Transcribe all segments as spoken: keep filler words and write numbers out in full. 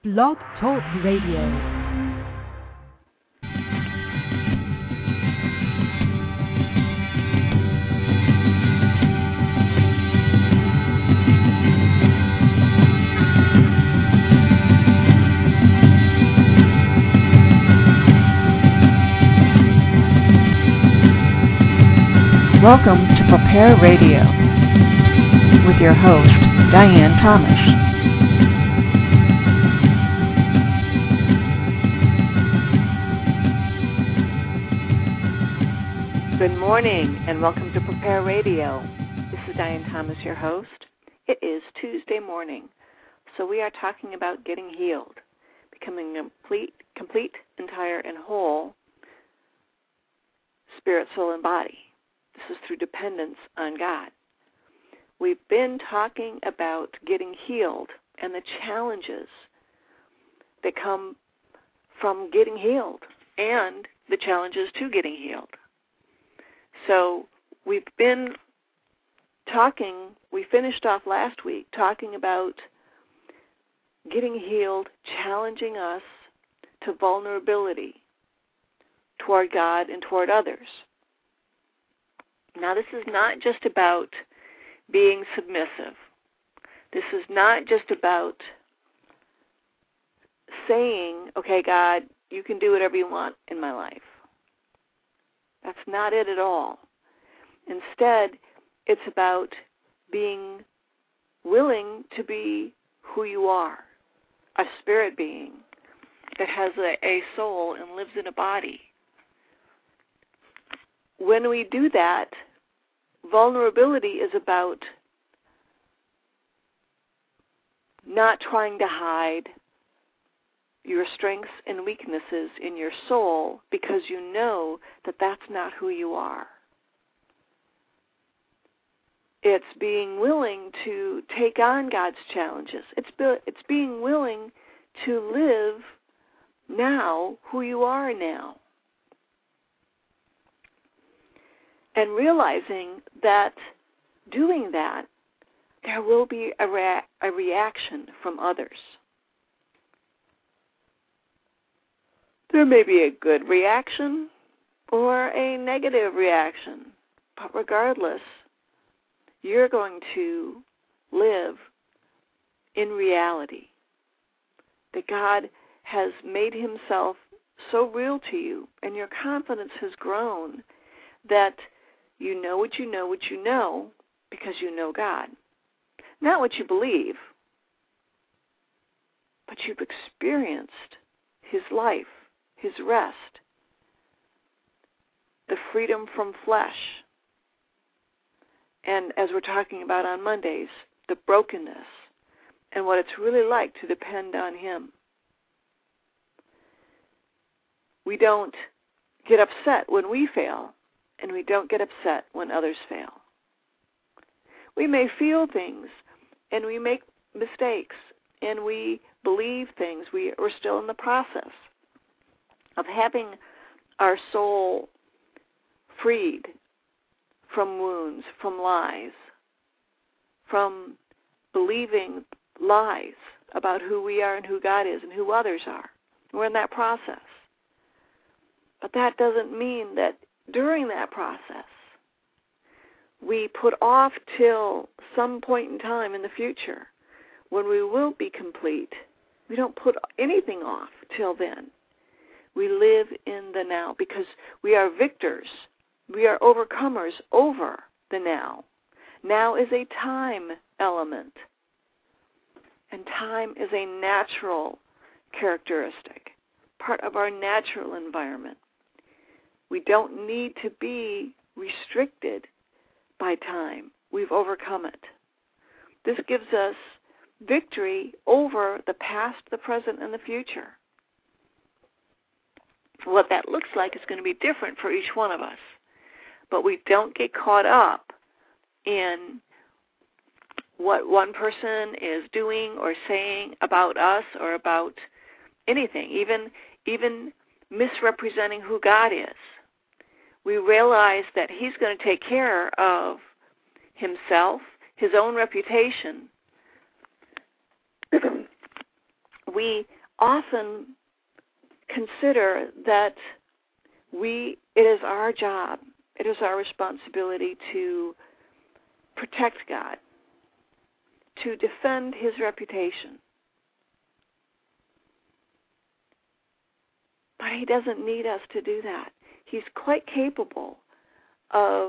Blog Talk Radio. Welcome to Prepare Radio with your host, Diane Thomas. Good morning and welcome to Prepare Radio. This is Diane Thomas, your host. It is Tuesday morning, so we are talking about getting healed, becoming complete, complete, entire, and whole, spirit, soul, and body. This is through dependence on God. We've been talking about getting healed and the challenges that come from getting healed and the challenges to getting healed. So we've been talking, we finished off last week talking about getting healed, challenging us to vulnerability toward God and toward others. Now, this is not just about being submissive. This is not just about saying, okay, God, you can do whatever you want in my life. That's not it at all. Instead, it's about being willing to be who you are, a spirit being that has a, a soul and lives in a body. When we do that, vulnerability is about not trying to hide your strengths and weaknesses in your soul because you know that that's not who you are. It's being willing to take on God's challenges. It's be, it's being willing to live now who you are now. And realizing that doing that, there will be a, rea- a reaction from others. There may be a good reaction or a negative reaction, but regardless, you're going to live in reality. That God has made himself so real to you, and your confidence has grown that you know what you know what you know because you know God. Not what you believe, but you've experienced his life, his rest, the freedom from flesh, and as we're talking about on Mondays, the brokenness and what it's really like to depend on him. We don't get upset when we fail, and we don't get upset when others fail. We may feel things, and we make mistakes, and we believe things. We, we're still in the process of having our soul freed from wounds, from lies, from believing lies about who we are and who God is and who others are. We're in that process. But that doesn't mean that during that process, we put off till some point in time in the future when we will be complete. We don't put anything off till then. We live in the now because we are victors. We are overcomers over the now. Now is a time element, and time is a natural characteristic, part of our natural environment. We don't need to be restricted by time. We've overcome it. This gives us victory over the past, the present, and the future. What that looks like is going to be different for each one of us. But we don't get caught up in what one person is doing or saying about us or about anything, even, even misrepresenting who God is. We realize that he's going to take care of himself, his own reputation, we often consider that we it is our job, it is our responsibility to protect God, to defend his reputation. But he doesn't need us to do that. He's quite capable of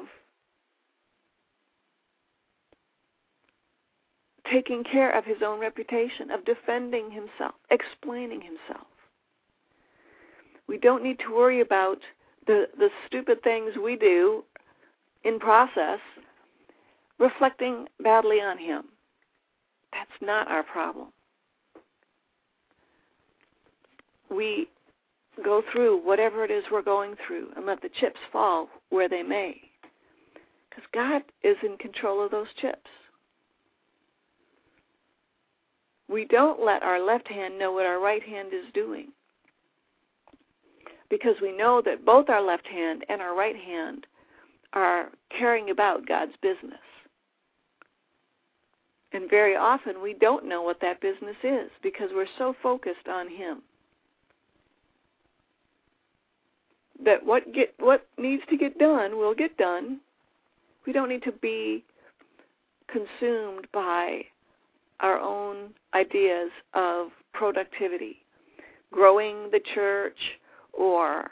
taking care of his own reputation, of defending himself, explaining himself. We don't need to worry about the, the stupid things we do in process reflecting badly on him. That's not our problem. We go through whatever it is we're going through and let the chips fall where they may, because God is in control of those chips. We don't let our left hand know what our right hand is doing, because we know that both our left hand and our right hand are carrying about God's business. And very often we don't know what that business is because we're so focused on him that what get what needs to get done will get done. We don't need to be consumed by our own ideas of productivity, growing the church, or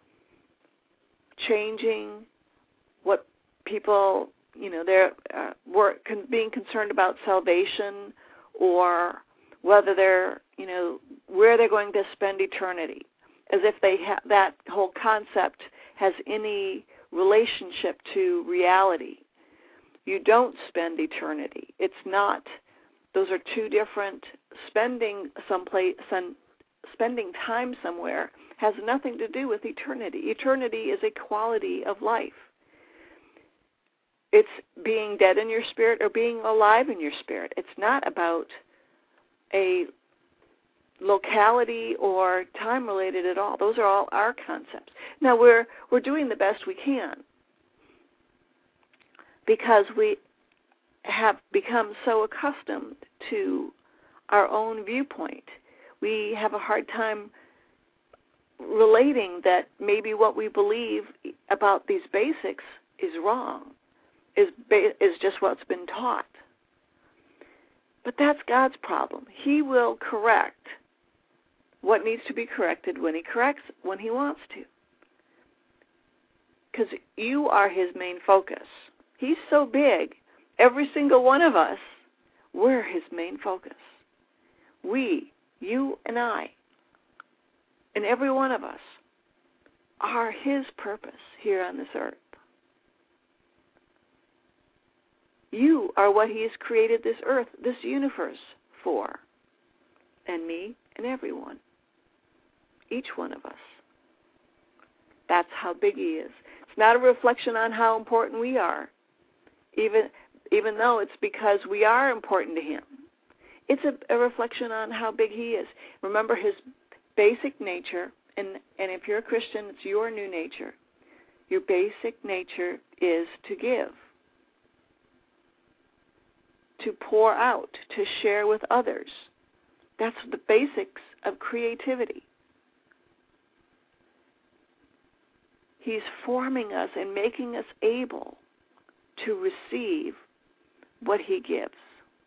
changing what people, you know, they're uh, work, con- being concerned about salvation, or whether they're, you know, where they're going to spend eternity, as if they ha- that whole concept has any relationship to reality. You don't spend eternity. It's not. Those are two different. Spending someplace, some, spending time somewhere has nothing to do with eternity. Eternity is a quality of life. It's being dead in your spirit or being alive in your spirit. It's not about a locality or time related at all. Those are all our concepts. Now we're we're doing the best we can because we have become so accustomed to our own viewpoint. We have a hard time relating that maybe what we believe about these basics is wrong, is is just what's been taught. But that's God's problem. He will correct what needs to be corrected when he corrects, when he wants to. Because you are his main focus. He's so big, every single one of us, we're his main focus. We, you and I, and every one of us are his purpose here on this earth. You are what he has created this earth, this universe for, and me and everyone, each one of us. That's how big he is. It's not a reflection on how important we are, even even though it's because we are important to him. It's a, a reflection on how big he is. Remember his basic nature, and, and if you're a Christian, it's your new nature. Your basic nature is to give, to pour out, to share with others. That's the basics of creativity. He's forming us and making us able to receive what he gives.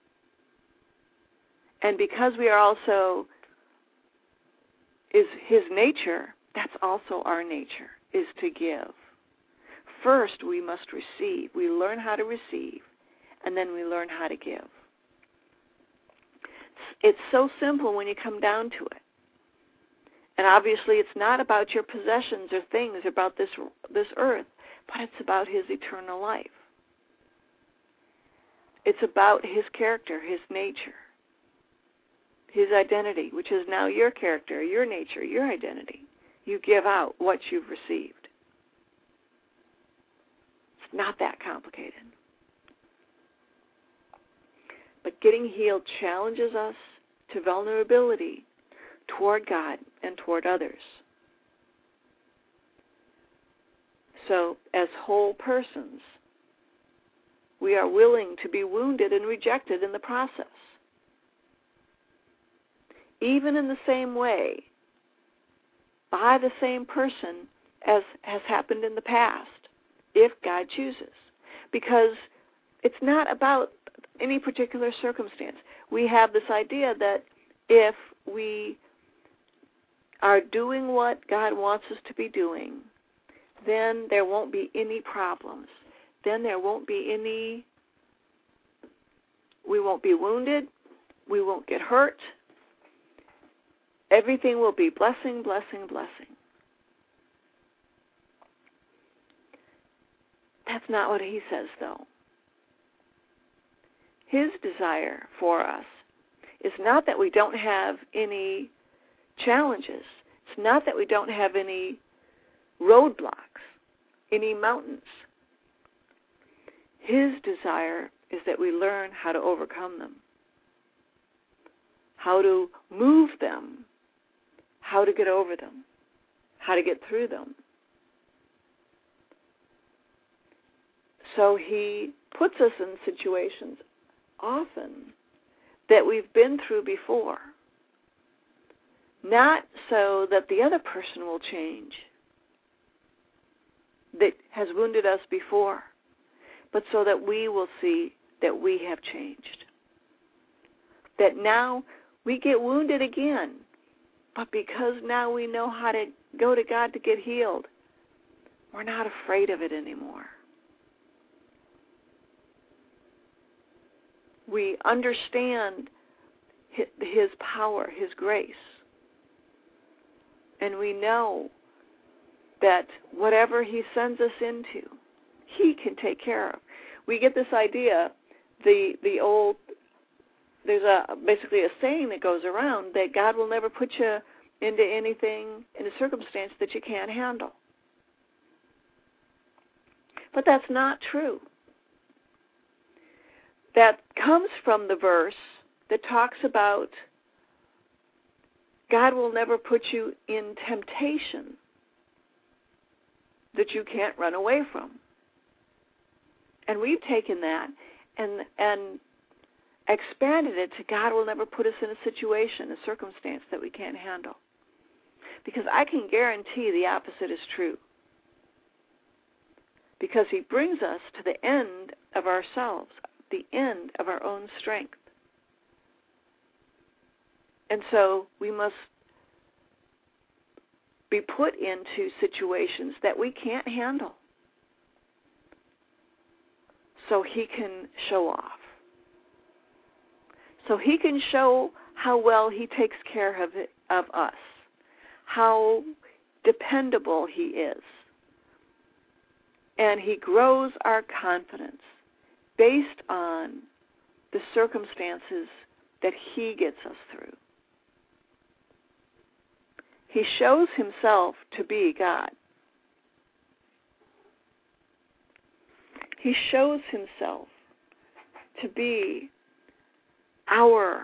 And because we are also, is his nature, that's also our nature, is to give. First, we must receive. We learn how to receive, and then we learn how to give. It's so simple when you come down to it. And obviously it's not about your possessions or things, about this this earth, but it's about his eternal life. It's about his character, his nature, his identity, which is now your character, your nature, your identity. You give out what you've received. It's not that complicated. But getting healed challenges us to vulnerability toward God and toward others. So, as whole persons, we are willing to be wounded and rejected in the process. even in the same way, by the same person as has happened in the past, if God chooses. Because it's not about any particular circumstance. We have this idea that if we are doing what God wants us to be doing, then there won't be any problems. Then there won't be any, we won't be wounded, we won't get hurt. Everything will be blessing, blessing, blessing. That's not what he says, though. His desire for us is not that we don't have any challenges. It's not that we don't have any roadblocks, any mountains. His desire is that we learn how to overcome them, how to move them, how to get over them, how to get through them. So he puts us in situations often that we've been through before, not so that the other person will change that has wounded us before, but so that we will see that we have changed. That now we get wounded again, but because now we know how to go to God to get healed, we're not afraid of it anymore. We understand his power, his grace. And we know that whatever he sends us into, he can take care of. We get this idea, the the old, there's a basically a saying that goes around that God will never put you into anything, in a circumstance that you can't handle. But that's not true. That comes from the verse that talks about God will never put you in temptation that you can't run away from. And we've taken that and and expanded it to God will never put us in a situation, a circumstance that we can't handle. Because I can guarantee the opposite is true. Because he brings us to the end of ourselves, the end of our own strength. And so we must be put into situations that we can't handle so he can show off. So he can show how well he takes care of it, of us, how dependable he is. And he grows our confidence based on the circumstances that he gets us through. He shows himself to be God. He shows himself to be our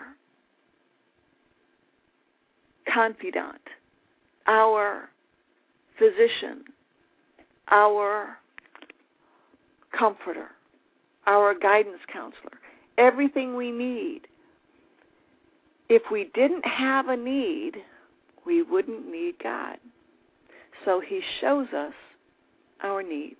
confidant, our physician, our comforter, our guidance counselor, everything we need. If we didn't have a need, we wouldn't need God. So he shows us our needs.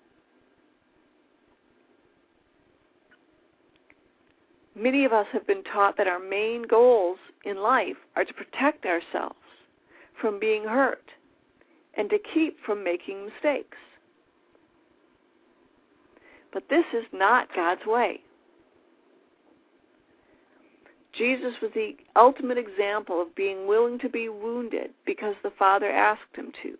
Many of us have been taught that our main goals in life are to protect ourselves from being hurt and to keep from making mistakes. But this is not God's way. Jesus was the ultimate example of being willing to be wounded because the Father asked him to.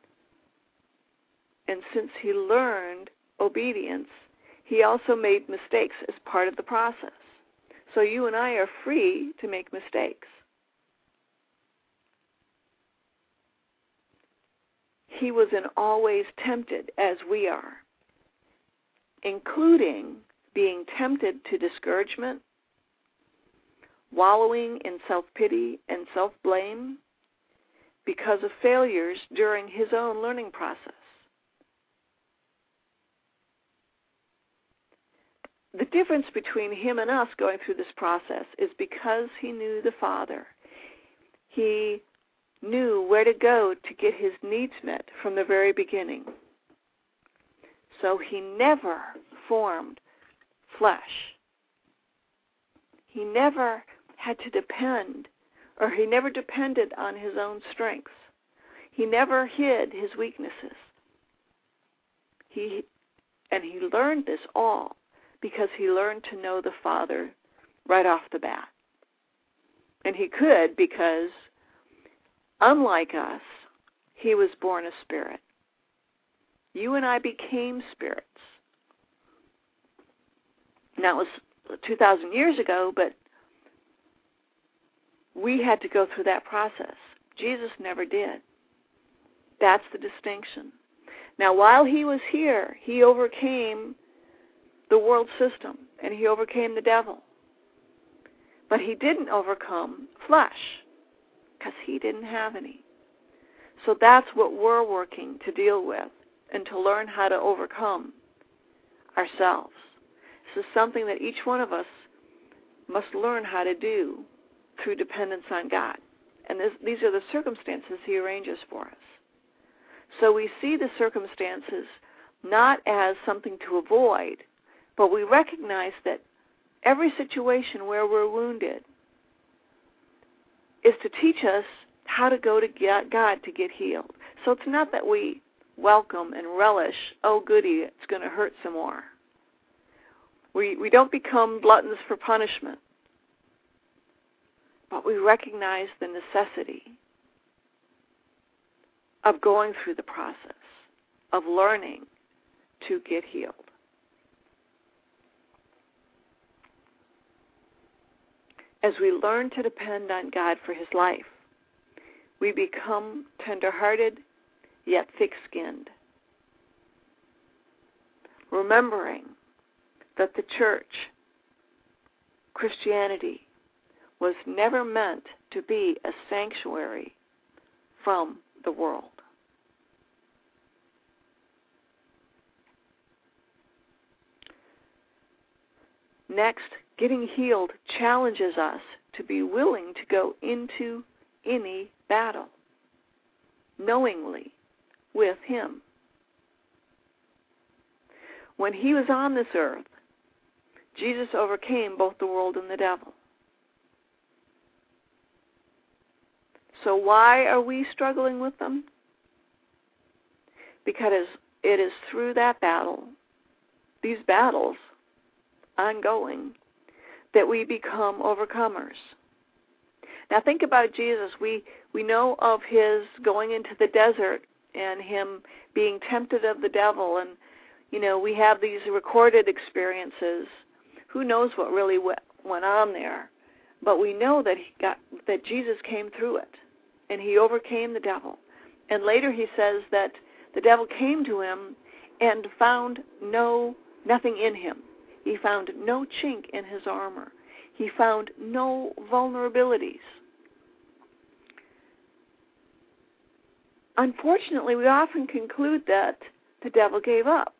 And since he learned obedience, he also made mistakes as part of the process. So you and I are free to make mistakes. He was in all ways tempted as we are, including being tempted to discouragement, wallowing in self-pity and self-blame because of failures during his own learning process. The difference between him and us going through this process is because he knew the Father, he knew where to go to get his needs met from the very beginning. So he never formed flesh. He never had to depend, or he never depended on his own strengths. He never hid his weaknesses. He and he learned this all because he learned to know the Father right off the bat. And he could because, unlike us, he was born a spirit. You and I became spirits. Now, it was two thousand years ago, but we had to go through that process. Jesus never did. That's the distinction. Now, while he was here, he overcame the world system, and he overcame the devil. But he didn't overcome flesh, because he didn't have any. So that's what we're working to deal with, and to learn how to overcome ourselves. This is something that each one of us must learn how to do through dependence on God. And this, these are the circumstances he arranges for us. So we see the circumstances not as something to avoid, but we recognize that every situation where we're wounded is to teach us how to go to God to get healed. So it's not that we welcome and relish, oh goody, it's going to hurt some more. We we don't become gluttons for punishment, but we recognize the necessity of going through the process of learning to get healed. As we learn to depend on God for his life, we become tender-hearted yet thick-skinned, remembering that the church, Christianity, was never meant to be a sanctuary from the world. Next, getting healed challenges us to be willing to go into any battle, knowingly, with him. When he was on this earth, Jesus overcame both the world and the devil. So why are we struggling with them? Because it is through that battle, these battles, ongoing, that we become overcomers. Now think about Jesus. We, we know of his going into the desert and him being tempted of the devil, and you know, we have these recorded experiences. Who knows what really went on there? But we know that he got that Jesus came through it, and he overcame the devil. And later he says that the devil came to him and found no nothing in him. He found no chink in his armor. He found no vulnerabilities. Unfortunately, we often conclude that the devil gave up.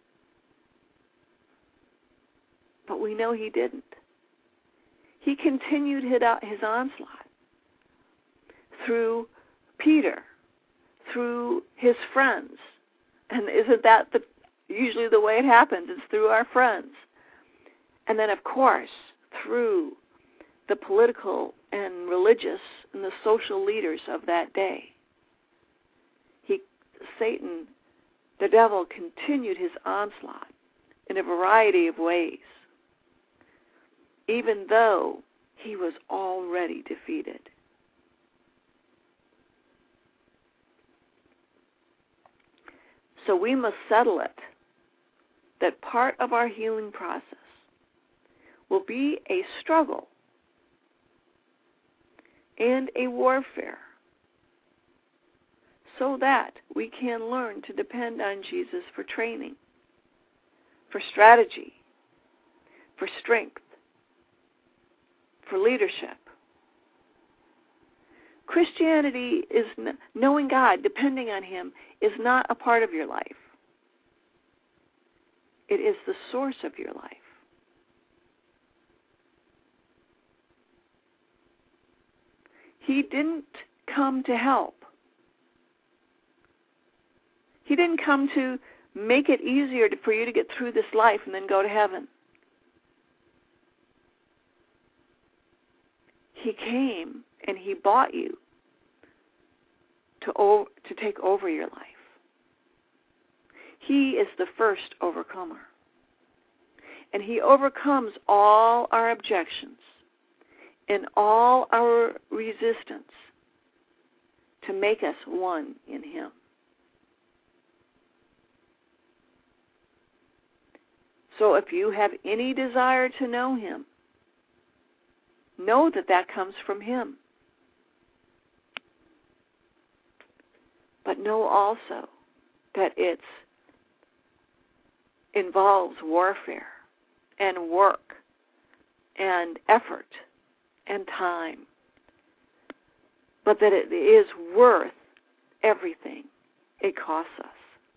But we know he didn't. He continued his onslaught through Peter, through his friends. And isn't that the, usually the way it happens? It's through our friends. And then, of course, through the political and religious and the social leaders of that day. He, Satan, the devil, continued his onslaught in a variety of ways, even though he was already defeated. So we must settle it that part of our healing process will be a struggle and a warfare so that we can learn to depend on Jesus for training, for strategy, for strength, for leadership. Christianity is knowing God, depending on him, is not a part of your life. It is the source of your life. He didn't come to help. He didn't come to make it easier to, for you to get through this life and then go to heaven. He came and he bought you to, o- to take over your life. He is the first overcomer. And he overcomes all our objections and all our resistance to make us one in him. So if you have any desire to know him, know that that comes from him. But know also that it involves warfare and work and effort and time, but that it is worth everything it costs us.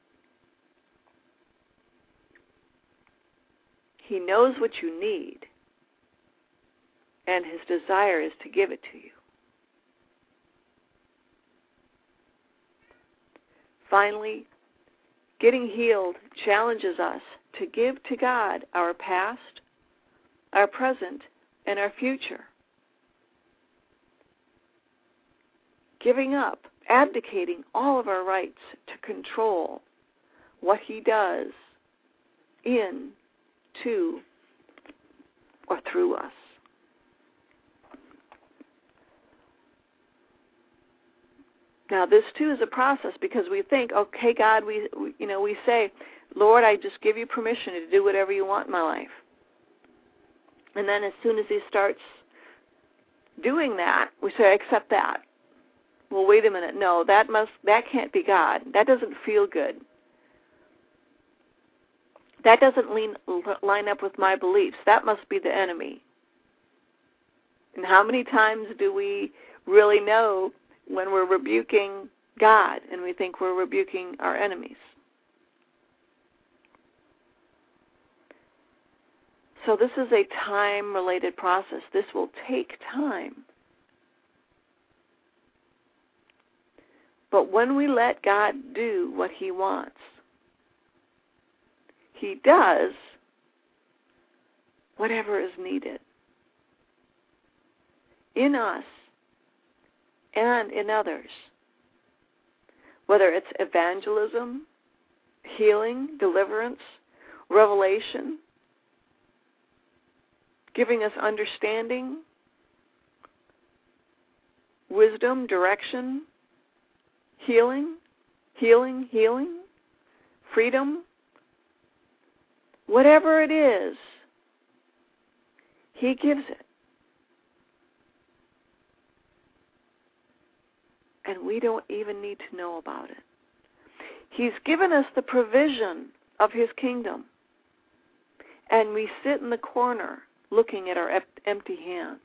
He knows what you need, and his desire is to give it to you. Finally, getting healed challenges us to give to God our past, our present, and our future. Giving up, abdicating all of our rights to control what he does in, to, or through us. Now, this too is a process, because we think, okay, God, we, we, you know, we say, Lord, I just give you permission to do whatever you want in my life. And then as soon as he starts doing that, we say, I accept that. Well, wait a minute. No, that must, that can't be God. That doesn't feel good. That doesn't lean, line up with my beliefs. That must be the enemy. And how many times do we really know when we're rebuking God and we think we're rebuking our enemies? So this is a time-related process. This will take time. But when we let God do what he wants, he does whatever is needed in us and in others, whether it's evangelism, healing, deliverance, revelation, giving us understanding, wisdom, direction, healing, healing, healing, freedom. Whatever it is, he gives it. And we don't even need to know about it. He's given us the provision of his kingdom. And we sit in the corner looking at our empty hands.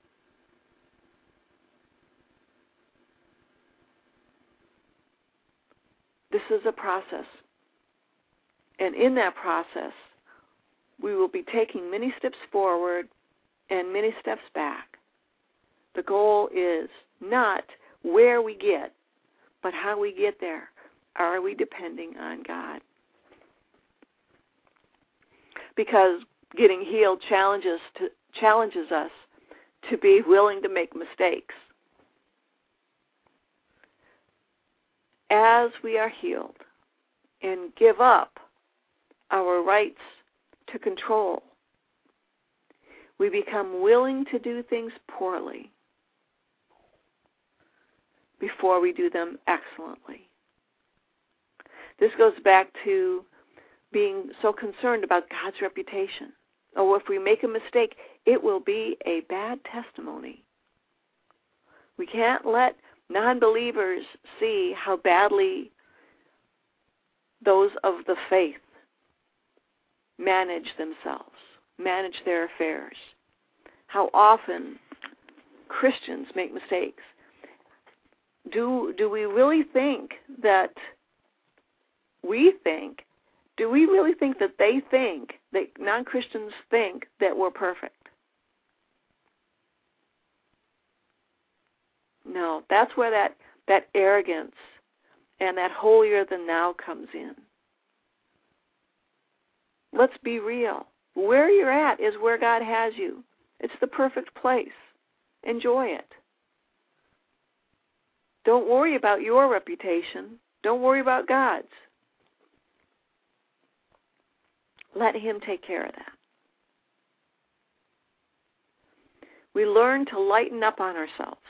This is a process. And in that process, we will be taking many steps forward and many steps back. The goal is not where we get, but how we get there. Are we depending on God? Because getting healed challenges to, challenges us to be willing to make mistakes. As we are healed and give up our rights to control, we become willing to do things poorly before we do them excellently. This goes back to being so concerned about God's reputation. Oh, if we make a mistake, it will be a bad testimony. We can't let non-believers see how badly those of the faith manage themselves, manage their affairs. How often Christians make mistakes. Do do we really think that we think, do we really think that they think, that non-Christians think that we're perfect? No, that's where that, that arrogance and that holier-than-thou comes in. Let's be real. Where you're at is where God has you. It's the perfect place. Enjoy it. Don't worry about your reputation. Don't worry about God's. Let Him take care of that. We learn to lighten up on ourselves,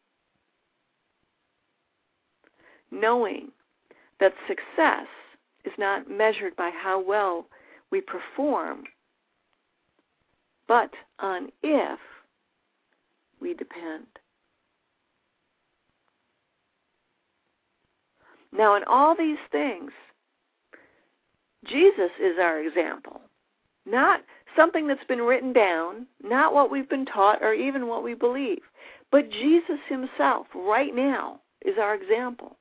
knowing that success is not measured by how well we perform, but on if we depend. Now, in all these things, Jesus is our example, not something that's been written down, not what we've been taught or even what we believe, but Jesus Himself right now is our example.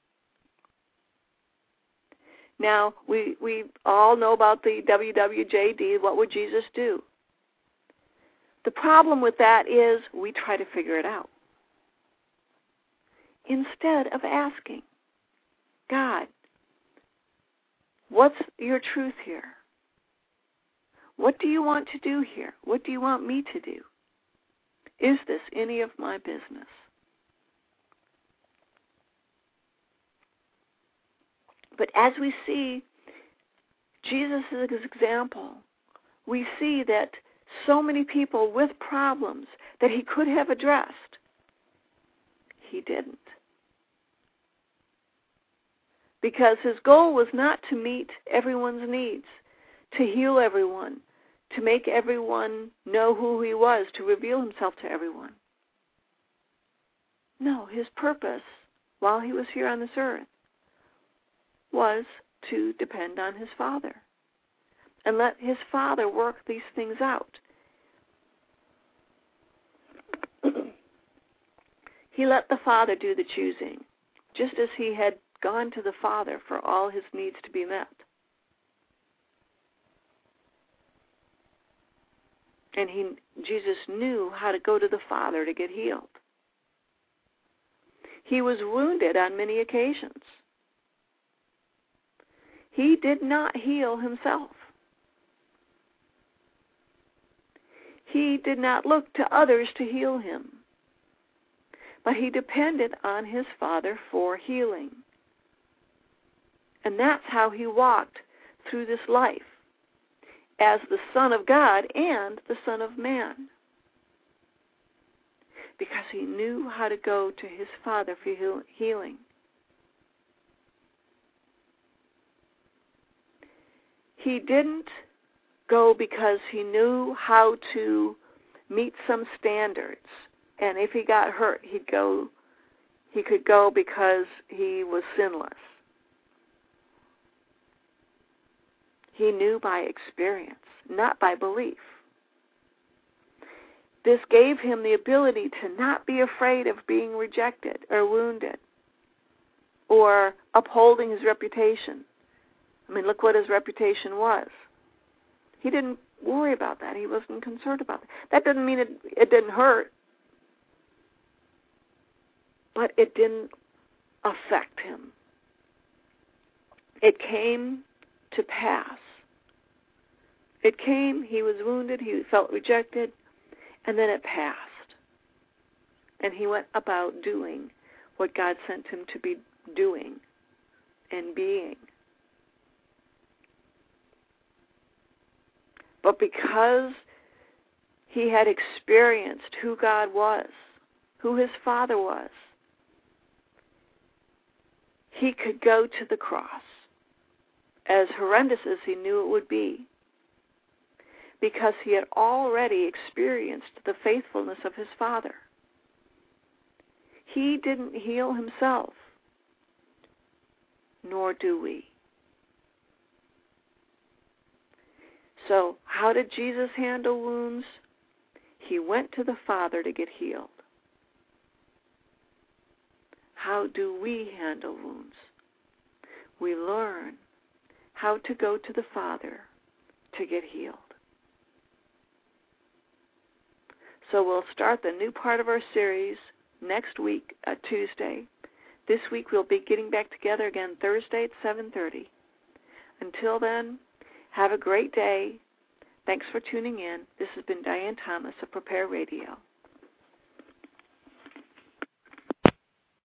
Now, we, we all know about the W W J D, what would Jesus do? The problem with that is we try to figure it out instead of asking, God, what's your truth here? What do you want to do here? What do you want me to do? Is this any of my business? But as we see Jesus' example, we see that so many people with problems that He could have addressed, He didn't. Because His goal was not to meet everyone's needs, to heal everyone, to make everyone know who He was, to reveal Himself to everyone. No, His purpose while He was here on this earth was to depend on His Father and let His Father work these things out. He let the Father do the choosing, just as He had gone to the Father for all His needs to be met. And he, Jesus knew how to go to the Father to get healed. He was wounded on many occasions. He did not heal Himself. He did not look to others to heal Him, but He depended on His Father for healing. And that's how He walked through this life, as the Son of God and the Son of Man, because He knew how to go to His Father for healing. He didn't go because He knew how to meet some standards, and if he got hurt, he'd go. He could go because he was sinless. He knew by experience, not by belief. This gave Him the ability to not be afraid of being rejected or wounded or upholding His reputation. I mean, look what His reputation was. He didn't worry about that. He wasn't concerned about that. That doesn't mean it, it didn't hurt, but it didn't affect Him. It came to pass. It came, He was wounded, He felt rejected, and then it passed. And He went about doing what God sent Him to be doing and being. But because He had experienced who God was, who His Father was, He could go to the cross, as horrendous as He knew it would be, because He had already experienced the faithfulness of His Father. He didn't heal Himself, nor do we. So, how did Jesus handle wounds? He went to the Father to get healed. How do we handle wounds? We learn how to go to the Father to get healed. So we'll start the new part of our series next week, uh, Tuesday. This week we'll be getting back together again Thursday at seven thirty. Until then, have a great day. Thanks for tuning in. This has been Diane Thomas of Prepare Radio.